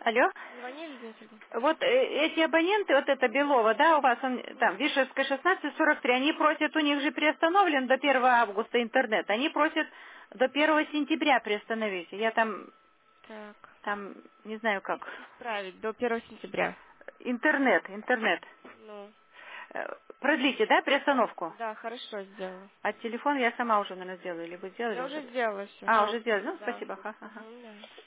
Алло. Звонили, Сергей? Вот эти абоненты, вот это Белова, да, у вас он там, Вишевская 1643, они просят, у них же приостановлен до 1 августа интернет, они просят до 1 сентября приостановить. Я Так. там, не знаю как. Исправить до 1 сентября. Интернет. Ну, Продлите, да, приостановку? да, хорошо сделала. А телефон я сама уже, наверное, сделаю, или вы сделали Я уже? уже сделала все. А, уже сделали, ну, Да. спасибо, ага. Угу, да.